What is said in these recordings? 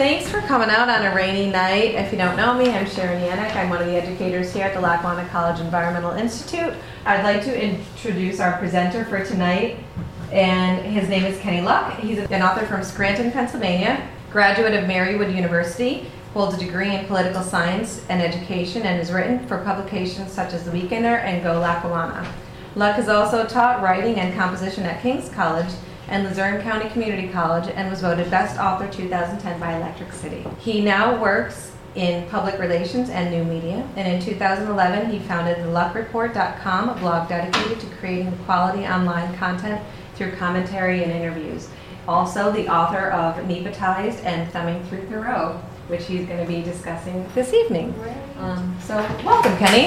Thanks for coming out on a rainy night. If you don't know me, I'm Sharon Yannick. I'm one of the educators here at the Lackawanna College Environmental Institute. I'd like to introduce our presenter for tonight, and his name is Kenny Luck. He's an author from Scranton, Pennsylvania, graduate of Marywood University, holds a degree in political science and education, and has written for publications such as The Weekender and Go Lackawanna. Luck has also taught writing and composition at King's College and Luzerne County Community College, and was voted Best Author 2010 by Electric City. He now works in public relations and new media, and in 2011 he founded theluckreport.com, a blog dedicated to creating quality online content through commentary and interviews. Also the author of Nepotized and Thumbing Through Thoreau, which he's going to be discussing this evening. So welcome, Kenny.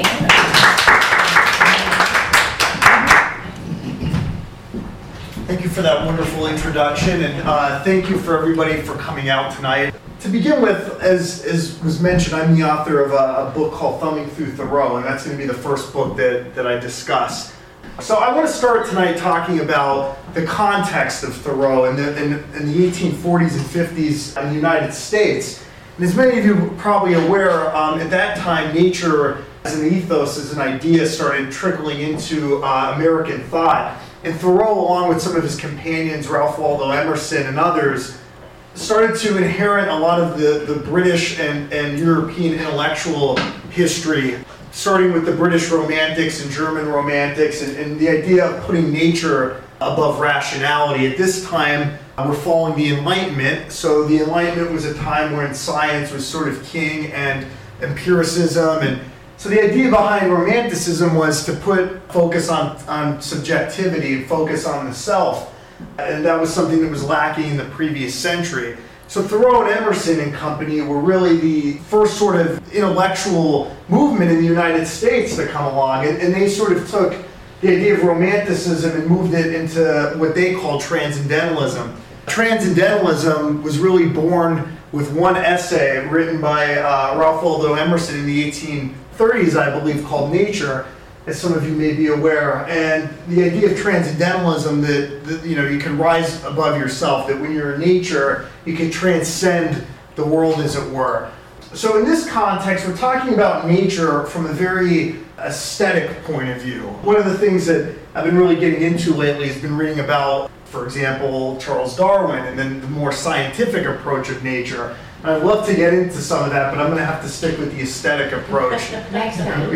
Thank you for that wonderful introduction, and thank you for everybody for coming out tonight. To begin with, as was mentioned, I'm the author of a book called Thumbing Through Thoreau, and that's going to be the first book that I discuss. So I want to start tonight talking about the context of Thoreau in the 1840s and 50s in the United States. And as many of you are probably aware, at that time, nature as an ethos, as an idea, started trickling into American thought. And Thoreau, along with some of his companions, Ralph Waldo Emerson and others, started to inherit a lot of the British and European intellectual history, starting with the British Romantics and German Romantics, and the idea of putting nature above rationality. At this time, we're following the Enlightenment. So the Enlightenment was a time when science was sort of king and empiricism, and so the idea behind Romanticism was to put focus on subjectivity and focus on the self, and that was something that was lacking in the previous century. So Thoreau and Emerson and company were really the first sort of intellectual movement in the United States to come along, and they sort of took the idea of Romanticism and moved it into what they called Transcendentalism. Transcendentalism was really born with one essay written by Ralph Waldo Emerson in the 1830s, I believe, called Nature, as some of you may be aware. And the idea of transcendentalism, that you can rise above yourself, that when you're in nature, you can transcend the world, as it were. So in this context, we're talking about nature from a very aesthetic point of view. One of the things that I've been really getting into lately has been reading about, for example, Charles Darwin, and then the more scientific approach of nature. And I'd love to get into some of that, but I'm going to have to stick with the aesthetic approach. Next time.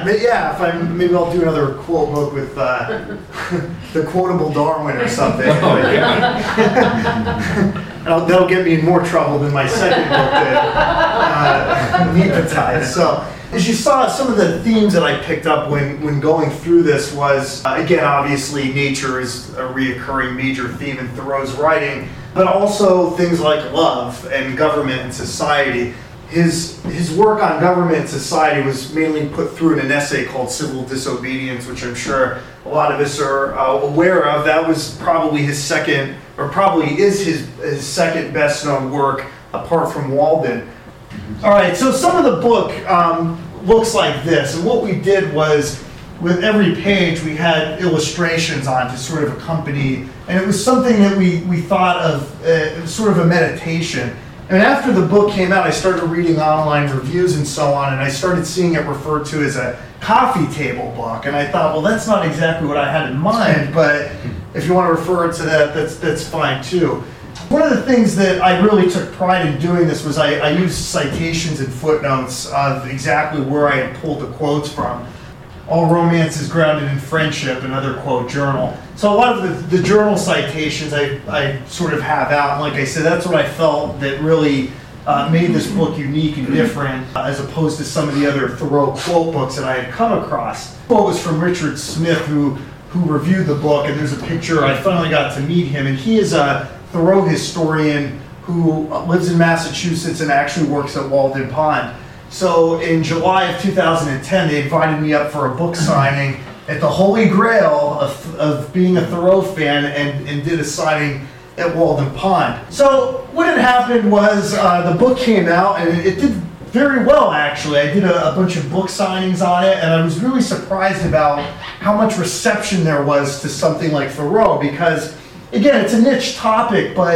Maybe I'll do another quote book with the quotable Darwin or something. That'll get me in more trouble than my second book that Nepotized. So, as you saw, some of the themes that I picked up when going through this was, again, obviously nature is a reoccurring major theme in Thoreau's writing, but also things like love and government and society. His work on government and society was mainly put through in an essay called Civil Disobedience, which I'm sure a lot of us are aware of. That was probably his second, or probably is his second best known work, apart from Walden. All right, so some of the book looks like this, and what we did was, with every page we had illustrations on to sort of accompany, and it was something that we thought of sort of a meditation. And after the book came out, I started reading online reviews and so on, and I started seeing it referred to as a coffee table book, and I thought, well, that's not exactly what I had in mind, but if you want to refer to that, that's fine too. One of the things that I really took pride in doing this was I used citations and footnotes of exactly where I had pulled the quotes from. All romance is grounded in friendship, another quote journal. So a lot of the journal citations I sort of have out, and like I said, that's what I felt that really made this book unique and different as opposed to some of the other Thoreau quote books that I had come across. The quote was from Richard Smith, who reviewed the book, and there's a picture. I finally got to meet him, and he is a Thoreau historian who lives in Massachusetts and actually works at Walden Pond. So in July of 2010, they invited me up for a book signing at the Holy Grail of being a Thoreau fan, and did a signing at Walden Pond. So what had happened was the book came out, and it did very well, actually. I did a bunch of book signings on it, and I was really surprised about how much reception there was to something like Thoreau, because again, it's a niche topic, but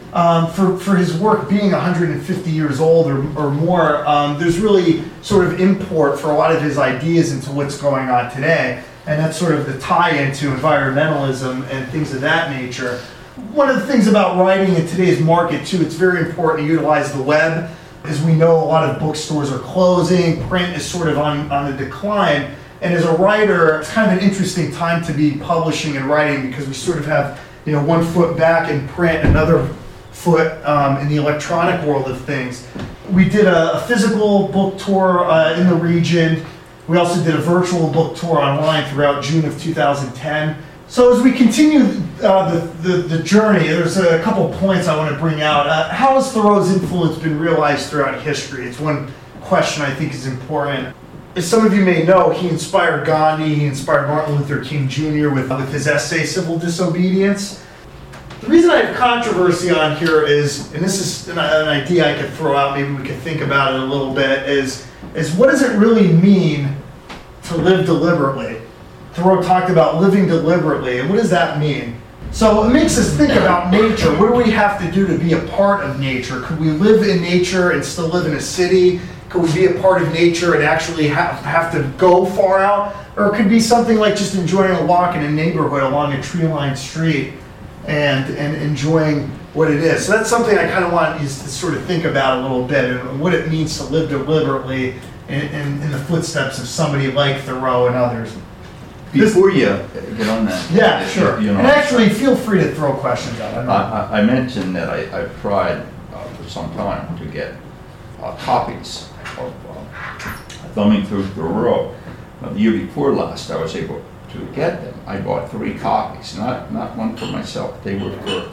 for his work being 150 years old or more, there's really sort of import for a lot of his ideas into what's going on today. And that's sort of the tie into environmentalism and things of that nature. One of the things about writing in today's market too, it's very important to utilize the web. As we know, a lot of bookstores are closing, print is sort of on the decline. And as a writer, it's kind of an interesting time to be publishing and writing because we sort of have, one foot back in print, another foot in the electronic world of things. We did a physical book tour in the region. We also did a virtual book tour online throughout June of 2010. So as we continue the journey, there's a couple points I want to bring out. How has Thoreau's influence been realized throughout history? It's one question I think is important. As some of you may know, he inspired Gandhi, he inspired Martin Luther King Jr. with his essay, Civil Disobedience. The reason I have controversy on here is, and this is an idea I could throw out, maybe we could think about it a little bit, is what does it really mean to live deliberately? Thoreau talked about living deliberately, and what does that mean? So it makes us think about nature. What do we have to do to be a part of nature? Could we live in nature and still live in a city? Could we be a part of nature and actually have to go far out? Or it could be something like just enjoying a walk in a neighborhood along a tree-lined street and enjoying what it is. So that's something I kind of want you to sort of think about a little bit, and what it means to live deliberately in the footsteps of somebody like Thoreau and others. Before you get on that, yeah, sure. And actually, feel free to throw questions out. I mentioned that I've tried for some time to get copies of Thumbing Through Thoreau. The year before last, I was able to get them. I bought 3 copies, not one for myself. They were for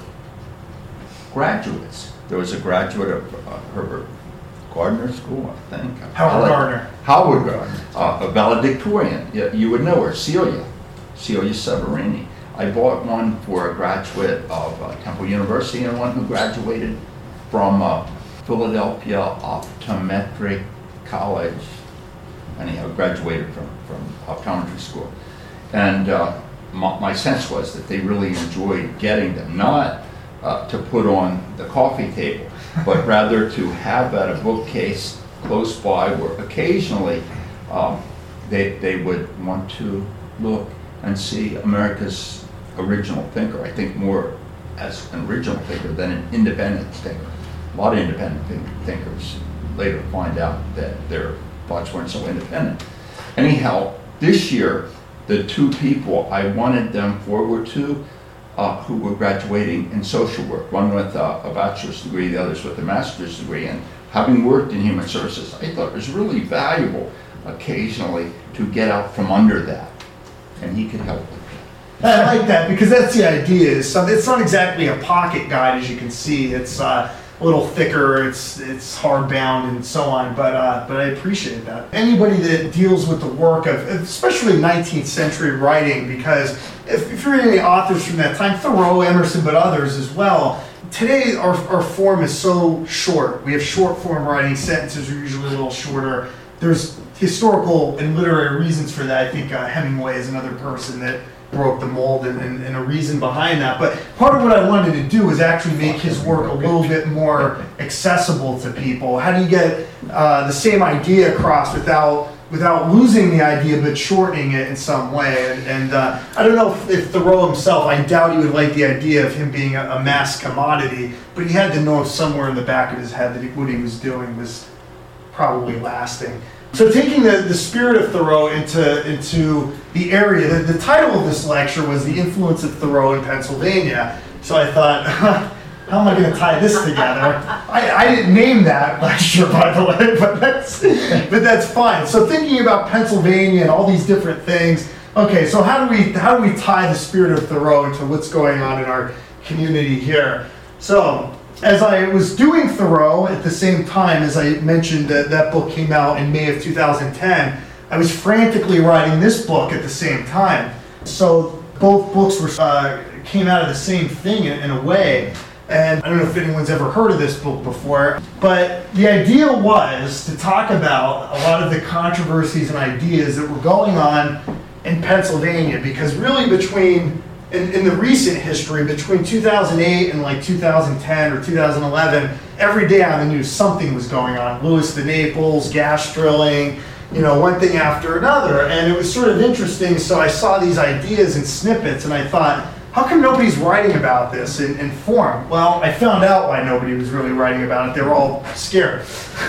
graduates. There was a graduate of Herbert Gardner School, I think. Howard Gardner. Howard Gardner, a valedictorian. You would know her, Celia Severini. I bought one for a graduate of Temple University and one who graduated from Philadelphia Optometric College. Anyhow, graduated from optometry school. And my sense was that they really enjoyed getting them, not to put on the coffee table, but rather to have at a bookcase close by where occasionally they would want to look and see America's original thinker. I think more as an original thinker than an independent thinker. A lot of independent thinkers later find out that their thoughts weren't so independent. Anyhow, this year, the 2 people I wanted them for were 2 who were graduating in social work, one with a bachelor's degree, the others with a master's degree. And having worked in human services, I thought it was really valuable occasionally to get out from under that, and he could help with that. I like that because that's the idea. It's not exactly a pocket guide, as you can see. It's a little thicker, it's hardbound and so on, but I appreciate that. Anybody that deals with the work of, especially 19th century writing, because if you're reading the authors from that time, Thoreau, Emerson, but others as well, today our form is so short. We have short form writing, sentences are usually a little shorter. There's historical and literary reasons for that. I think Hemingway is another person that broke the mold and a reason behind that. But part of what I wanted to do was actually make his work a little bit more accessible to people. How do you get the same idea across without losing the idea but shortening it in some way? And I don't know if Thoreau himself, I doubt he would like the idea of him being a mass commodity, but he had to know somewhere in the back of his head that what he was doing was probably lasting. So taking the spirit of Thoreau into the area, the title of this lecture was The Influence of Thoreau in Pennsylvania. So I thought, how am I going to tie this together? I didn't name that lecture, by the way, but that's fine. So thinking about Pennsylvania and all these different things, okay, so how do we tie the spirit of Thoreau into what's going on in our community here? So as I was doing Thoreau at the same time, as I mentioned that book came out in May of 2010, I was frantically writing this book at the same time. So both books came out of the same thing in a way. And I don't know if anyone's ever heard of this book before, but the idea was to talk about a lot of the controversies and ideas that were going on in Pennsylvania, because really between in the recent history, between 2008 and like 2010 or 2011, every day on the news something was going on. Lewis to Naples, gas drilling, one thing after another. And it was sort of interesting, so I saw these ideas and snippets and I thought, how come nobody's writing about this in form? Well, I found out why nobody was really writing about it. They were all scared.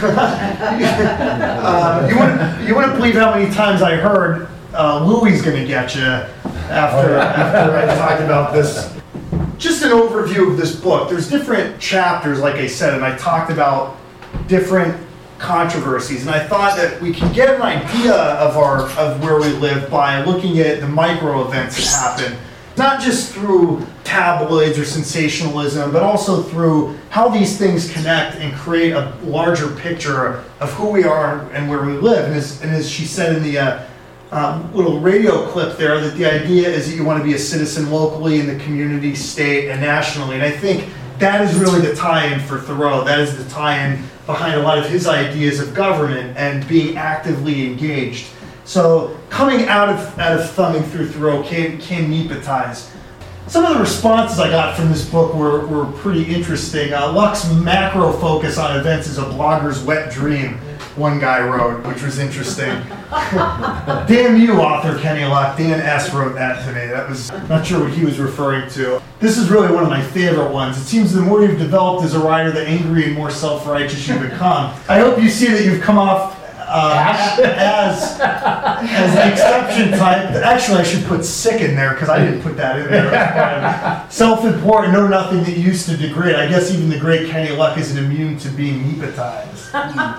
You wouldn't believe how many times I heard, Louie's gonna get you after I talked about this. Just an overview of this book. There's different chapters, like I said, and I talked about different controversies, and I thought that we can get an idea of where we live by looking at the micro events that happen, not just through tabloids or sensationalism, but also through how these things connect and create a larger picture of who we are and where we live. And as she said in the little radio clip there, that the idea is that you want to be a citizen locally in the community, state, and nationally. And I think that is really the tie-in for Thoreau. That is the tie-in behind a lot of his ideas of government and being actively engaged. So coming out of thumbing through Thoreau came NEPA ties. Some of the responses I got from this book were pretty interesting. Luck's macro focus on events is a blogger's wet dream, one guy wrote, which was interesting. Damn you, author Kenny Luck. Dan S. wrote that to me. That was, not sure what he was referring to. This is really one of my favorite ones. It seems the more you've developed as a writer, the angrier and more self-righteous you become. I hope you see that you've come off as an exception type. Actually, I should put sick in there because I didn't put that in there. Self-important, know nothing that used to degrade. I guess even the great Kenny Luck isn't immune to being NEPA-tized.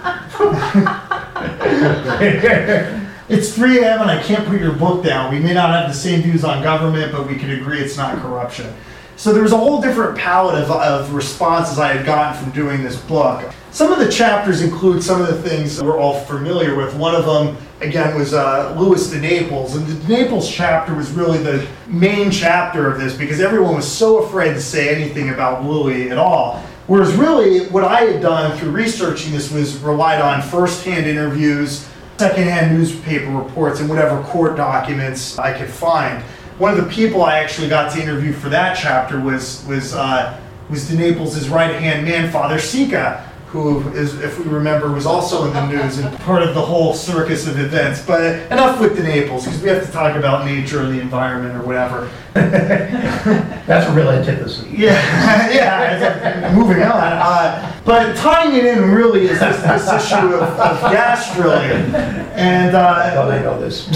It's 3 a.m. and I can't put your book down. We may not have the same views on government, but we can agree it's not corruption. So there was a whole different palette of responses I had gotten from doing this book. Some of the chapters include some of the things we're all familiar with. One of them, again, was Lewis to Naples. And the Naples chapter was really the main chapter of this because everyone was so afraid to say anything about Louis at all. Whereas really, what I had done through researching this was relied on first-hand interviews, second-hand newspaper reports, and whatever court documents I could find. One of the people I actually got to interview for that chapter was de Naples' right-hand man, Father Sica, who is, if we remember, was also in the news and part of the whole circus of events. But enough with de Naples, because we have to talk about nature and the environment or whatever. That's a real antithesis. Yeah, moving on. But tying it in really is this issue of gas drilling. And Don't I know this?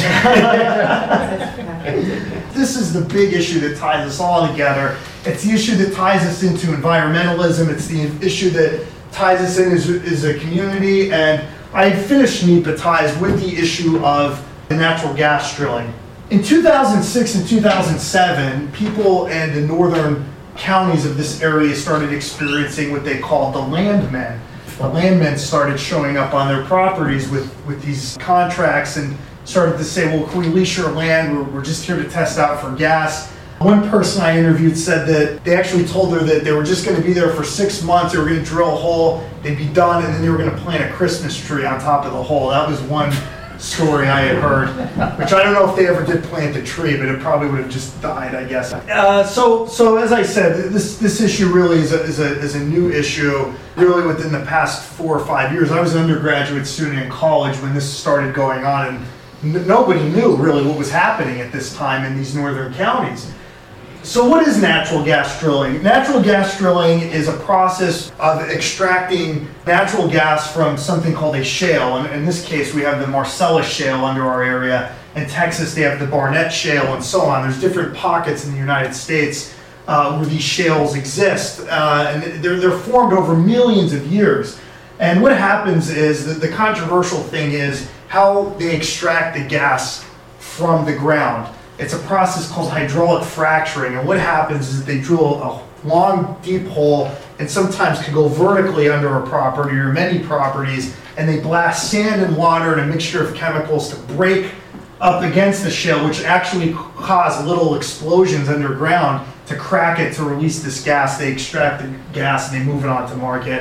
This is the big issue that ties us all together. It's the issue that ties us into environmentalism. It's the issue that ties us in as a community. And I had finished NEPA ties with the issue of the natural gas drilling. In 2006 and 2007, people in the northern counties of this area started experiencing what they called the landmen. The landmen started showing up on their properties with these contracts and started to say, well, can we lease your land? We're just here to test out for gas. One person I interviewed said that they actually told her that they were just going to be there for 6 months. They were going to drill a hole, they'd be done, and then they were going to plant a Christmas tree on top of the hole. That was one story I had heard, which I don't know if they ever did plant a tree, but it probably would have just died, I guess. So as I said, this issue really is a new issue, really within the past 4 or 5 years. I was an undergraduate student in college when this started going on, and nobody knew really what was happening at this time in these northern counties. So what is natural gas drilling? Natural gas drilling is a process of extracting natural gas from something called a shale. And in this case, we have the Marcellus Shale under our area. In Texas, they have the Barnett Shale and so on. There's different pockets in the United States where these shales exist. And they're formed over millions of years. And what happens is that the controversial thing is how they extract the gas from the ground. It's a process called hydraulic fracturing, and what happens is that they drill a long, deep hole, and sometimes can go vertically under a property or many properties, and they blast sand and water and a mixture of chemicals to break up against the shale, which actually cause little explosions underground to crack it to release this gas. They extract the gas and they move it on to market.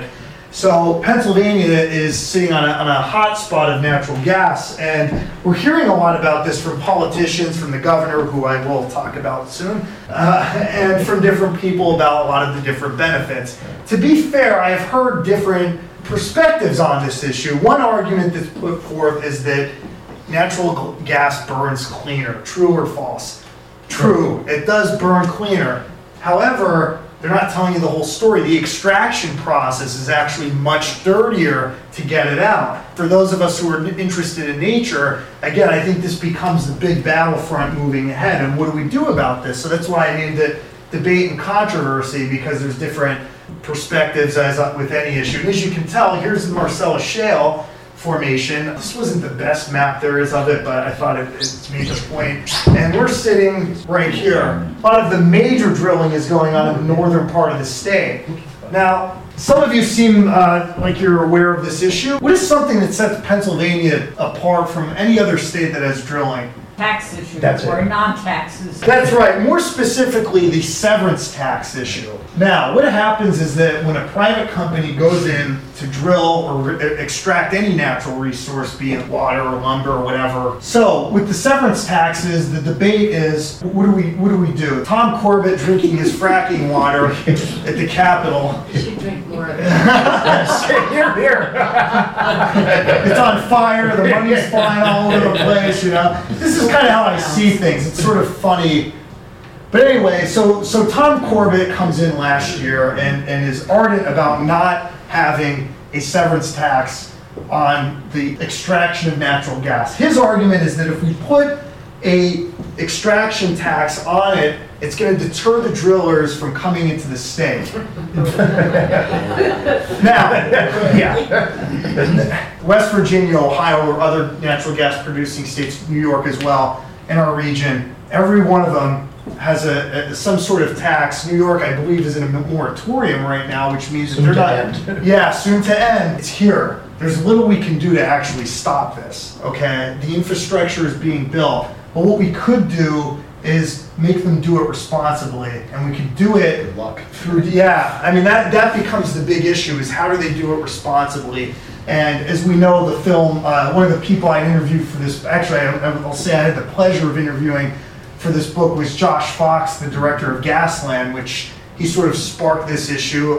So Pennsylvania is sitting on a hot spot of natural gas, and we're hearing a lot about this from politicians, from the governor, who I will talk about soon, and from different people about a lot of the different benefits. To be fair, I have heard different perspectives on this issue. One argument that's put forth is that natural gas burns cleaner. True or false? True. It does burn cleaner. However, they're not telling you the whole story. The extraction process is actually much dirtier to get it out. For those of us who are interested in nature, again, I think this becomes the big battlefront moving ahead. And what do we do about this? So that's why I named it debate and controversy, because there's different perspectives as with any issue. And as you can tell, here's the Marcellus Shale formation. This wasn't the best map there is of it, but I thought it made the point. And we're sitting right here. A lot of the major drilling is going on in the northern part of the state. Now, some of you seem like you're aware of this issue. What is something that sets Pennsylvania apart from any other state that has drilling? Tax issue That's or it. non-taxes. That's right, more specifically the severance tax issue. Now, what happens is that when a private company goes in to drill or extract any natural resource, be it water or lumber or whatever. So, with the severance taxes, the debate is, what do we do? Tom Corbett drinking his fracking water at the Capitol. You should drink more of it. Here, here. It's on fire, the money's flying all over the place, you know. This is kind of how I see things. It's sort of funny. But anyway, so Tom Corbett comes in last year and is ardent about not having a severance tax on the extraction of natural gas. His argument is that if we put a extraction tax on it, it's going to deter the drillers from coming into the state. Now, yeah, West Virginia, Ohio, or other natural gas producing states, New York as well, in our region, every one of them has some sort of tax. New York, I believe, is in a moratorium right now, which means that Soon they're to not. end. Yeah, soon to end. It's here. There's little we can do to actually stop this. Okay, the infrastructure is being built, but what we could do is make them do it responsibly, and we can do it Good luck. through. Yeah, I mean that becomes the big issue: is how do they do it responsibly? And as we know, the film, one of the people I interviewed for this, actually, I'll say I had the pleasure of interviewing for this book, was Josh Fox, the director of Gasland, which he sort of sparked this issue.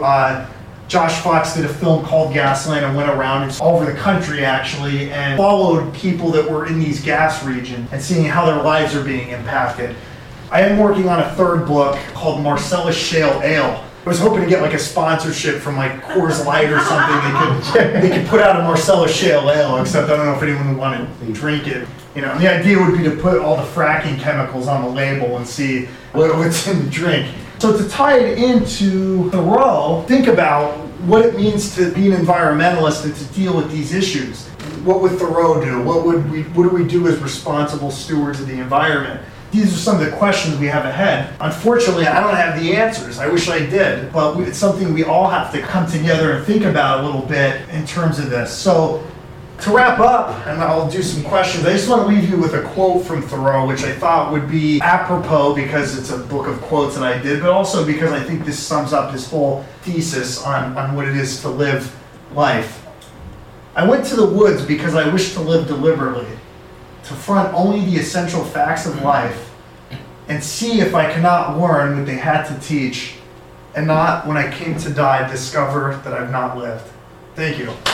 Josh Fox did a film called Gasland and went around all over the country, actually, and followed people that were in these gas regions and seeing how their lives are being impacted. I am working on a third book called Marcellus Shale Ale. I was hoping to get like a sponsorship from like Coors Light or something. They could put out a Marcellus Shale Ale, except I don't know if anyone would want to drink it. You know, and the idea would be to put all the fracking chemicals on the label and see what's in the drink. So to tie it into Thoreau, think about what it means to be an environmentalist and to deal with these issues. What would Thoreau do? What do we do as responsible stewards of the environment? These are some of the questions we have ahead. Unfortunately, I don't have the answers. I wish I did, but it's something we all have to come together and think about a little bit in terms of this. So to wrap up, and I'll do some questions, I just want to leave you with a quote from Thoreau, which I thought would be apropos because it's a book of quotes that I did, but also because I think this sums up his whole thesis on what it is to live life. I went to the woods because I wished to live deliberately, to front only the essential facts of life, and see if I cannot learn what they had to teach, and not, when I came to die, discover that I've not lived. Thank you.